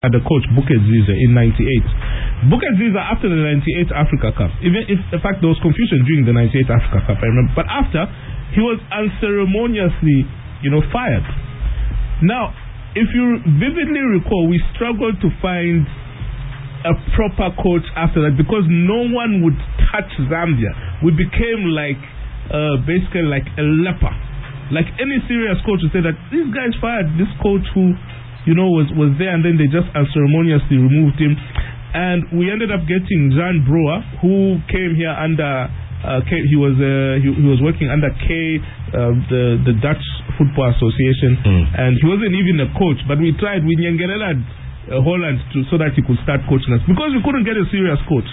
the coach Bukit Ziza in '98. Bukit Ziza after the '98 Africa Cup, even if in fact there was confusion during the '98 Africa Cup, I remember, but after he was unceremoniously, fired. Now, if you vividly recall, we struggled to find a proper coach after that because no one would touch Zambia. We became basically like a leper. Like any serious coach would say that this guy's fired this coach who was there, and then they just unceremoniously removed him. And we ended up getting Jan Broer, who came here under he was working under the Dutch Football Association, and he wasn't even a coach. But we tried with Nyangerela Holland so that he could start coaching us because we couldn't get a serious coach.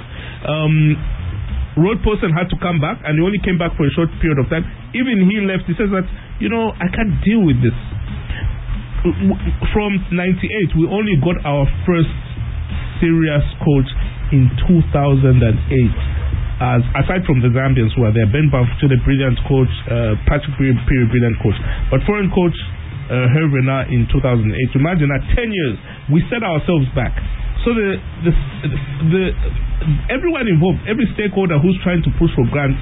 Rod Poston had to come back, and he only came back for a short period of time. Even he left. He says that I can't deal with this. From '98, we only got our first serious coach in 2008. Aside from the Zambians who are there, Ben Bamfuto, the brilliant coach, Patrick Piri, brilliant coach, but foreign coach Hervena in 2008. Imagine that 10 years we set ourselves back. So the everyone involved, every stakeholder who's trying to push for grants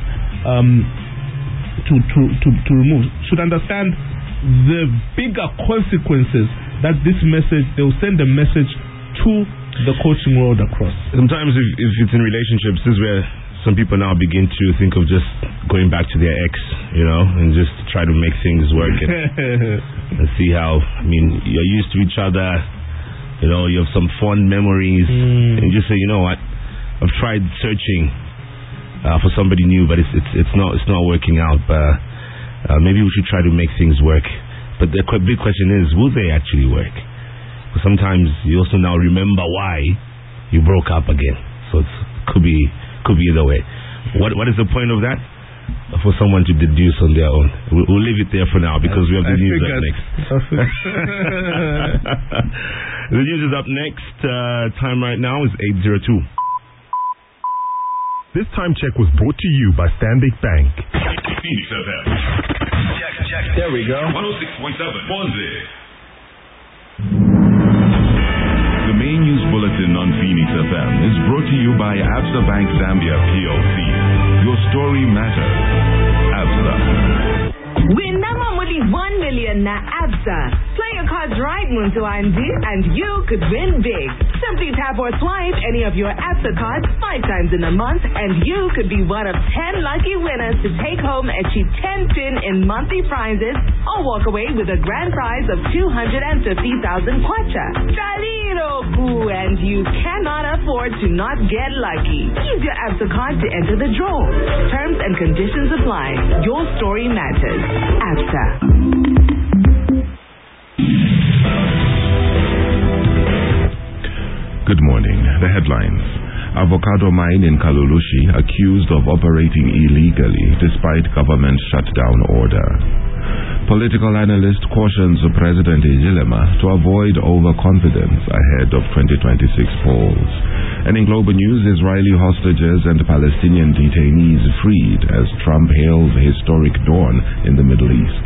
to remove should understand the bigger consequences that this message, they'll send a message to the coaching world across. Sometimes if it's in relationships, this is where some people now begin to think of just going back to their ex, and just try to make things work and see how, you're used to each other, you have some fond memories, and you just say, what, I've tried searching for somebody new, but it's not working out, but maybe we should try to make things work. But the big question is, will they actually work? Because sometimes you also now remember why you broke up again. So it could be either way. What is the point of that? For someone to deduce on their own. We'll leave it there for now because we have the news up next. The news is up next. Time right now is 8:02. This time check was brought to you by Stanbic Bank. Phoenix FM. Check. There we go. 106.7. Ponze. The main news bulletin on Phoenix FM is brought to you by Absa Bank Zambia PLC. Your story matters. Absa. Win Namamuli 1 million na Absa. Play your cards right, Muntu Andy, and you could win big. Simply tap or swipe any of your Absa cards 5 times in a month, and you could be one of 10 lucky winners to take home a cheap 10 pin in monthly prizes, or walk away with a grand prize of 250,000 kwacha. Chaliroku, and you cannot afford to not get lucky. Use your Absa card to enter the draw. Terms and conditions apply. Your story matters. Absa. Good morning. The headlines. Avocado mine in Kalulushi accused of operating illegally despite government shutdown order. Political analyst cautions President Hichilema to avoid overconfidence ahead of 2026 polls. And in global news, Israeli hostages and Palestinian detainees freed as Trump hails historic dawn in the Middle East.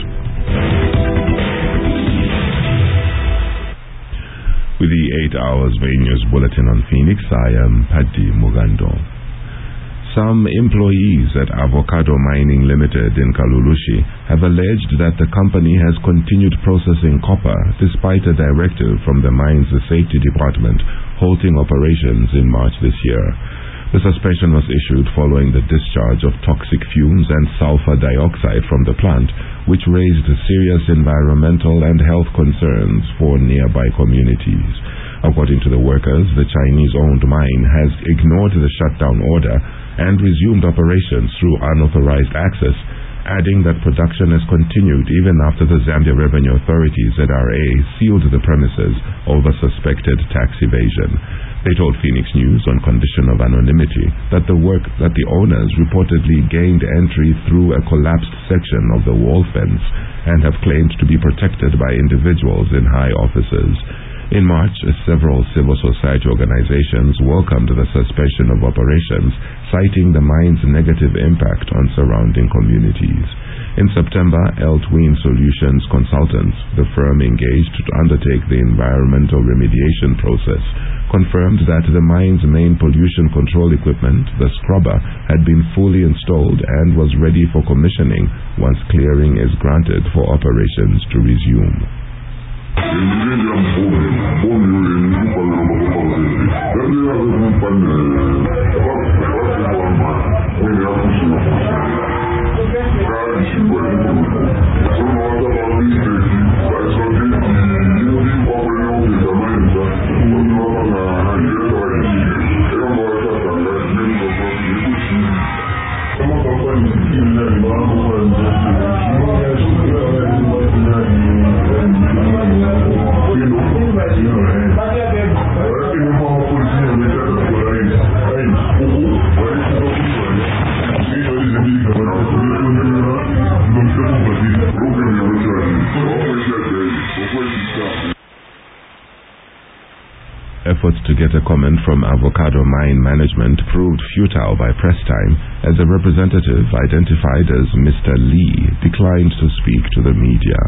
With the 8 hours main news bulletin on Phoenix, I am Paddy Mugando. Some employees at Avocado Mining Limited in Kalulushi have alleged that the company has continued processing copper despite a directive from the mine's safety department halting operations in March this year. The suspension was issued following the discharge of toxic fumes and sulfur dioxide from the plant, which raised serious environmental and health concerns for nearby communities. According to the workers, the Chinese-owned mine has ignored the shutdown order and resumed operations through unauthorized access, adding that production has continued even after the Zambia Revenue Authority ZRA sealed the premises over suspected tax evasion. They told Phoenix News on condition of anonymity that the owners reportedly gained entry through a collapsed section of the wall fence and have claimed to be protected by individuals in high offices. In March, several civil society organizations welcomed the suspension of operations, citing the mine's negative impact on surrounding communities. In September, Eltwin Solutions Consultants, the firm engaged to undertake the environmental remediation process, confirmed that the mine's main pollution control equipment, the scrubber, had been fully installed and was ready for commissioning once clearing is granted for operations to resume. Efforts to get a comment from Avocado Mine management proved futile by press time, as a representative identified as Mr. Lee declined to speak to the media.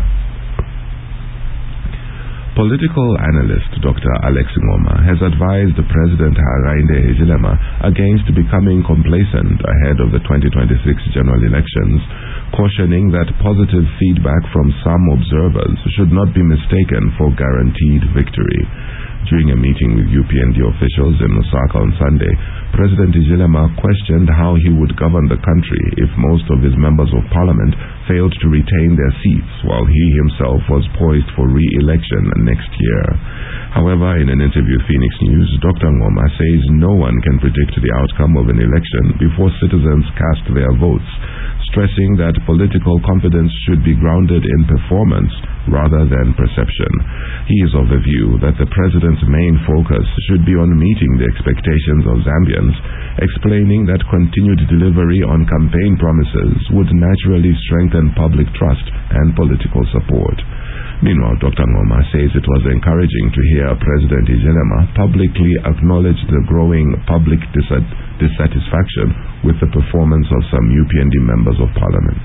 Political analyst Dr. Alex Ngoma has advised President Hakainde Hichilema against becoming complacent ahead of the 2026 general elections, cautioning that positive feedback from some observers should not be mistaken for guaranteed victory. During a meeting with UPND officials in Lusaka on Sunday, President Hichilema questioned how he would govern the country if most of his members of parliament failed to retain their seats while he himself was poised for re-election next year. However, in an interview with Phoenix News, Dr. Ngoma says no one can predict the outcome of an election before citizens cast their votes, stressing that political confidence should be grounded in performance rather than perception. He is of the view that the president's main focus should be on meeting the expectations of Zambians, explaining that continued delivery on campaign promises would naturally strengthen public trust and political support. Meanwhile, Dr. Ngoma says it was encouraging to hear President Hichilema publicly acknowledge the growing public dissatisfaction with the performance of some UPND members of parliament.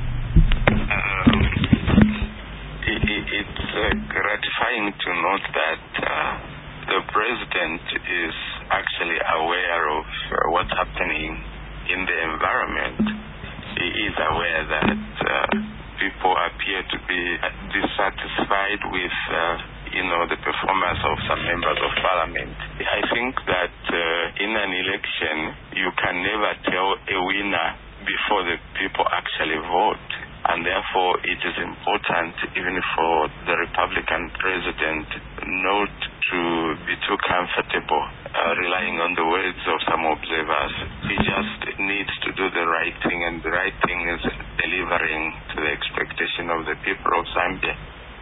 It's gratifying to note that the president is actually aware of what's happening in the environment. He is aware that people appear to be dissatisfied with the performance of some members of parliament. I think that in an election you can never tell a winner before the people actually vote, and therefore it is important even for the Republican president not to be too comfortable relying on the words of some observers. He just needs to do the right thing, and the right thing is delivering to the expectation of the people of Zambia.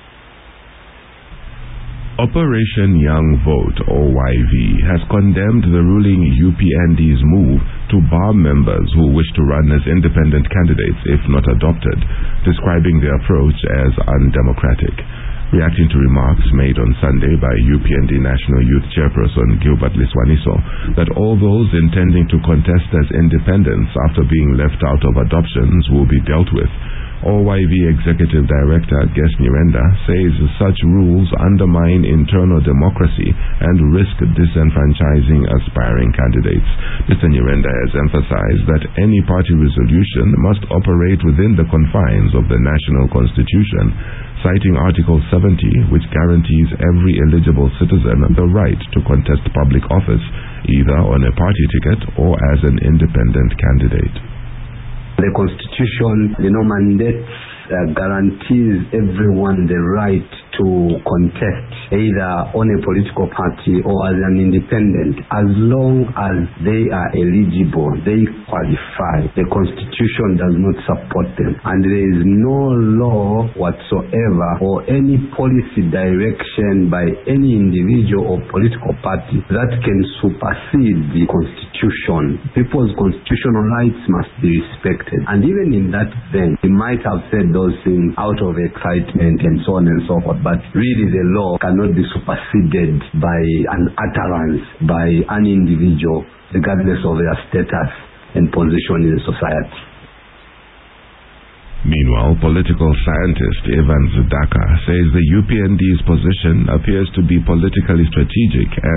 Operation Young Vote, OYV, has condemned the ruling UPND's move to bar members who wish to run as independent candidates if not adopted, describing the approach as undemocratic. Reacting to remarks made on Sunday by UPND National Youth Chairperson Gilbert Liswaniso that all those intending to contest as independents after being left out of adoptions will be dealt with, OYV Executive Director Ges Nyirenda says such rules undermine internal democracy and risk disenfranchising aspiring candidates. Mr. Nyirenda has emphasized that any party resolution must operate within the confines of the national constitution, citing Article 70, which guarantees every eligible citizen the right to contest public office, either on a party ticket or as an independent candidate. The Constitution, mandates, guarantees everyone the right to contest either on a political party or as an independent, as long as they are eligible, they qualify. The Constitution does not support them, and there is no law whatsoever or any policy direction by any individual or political party that can supersede the Constitution. People's constitutional rights must be respected, and even in that vein, he might have said those things out of excitement and so on and so forth. but really the law cannot be superseded by an utterance by an individual, regardless of their status and position in society. Meanwhile, political scientist Evans Daka says the UPND's position appears to be politically strategic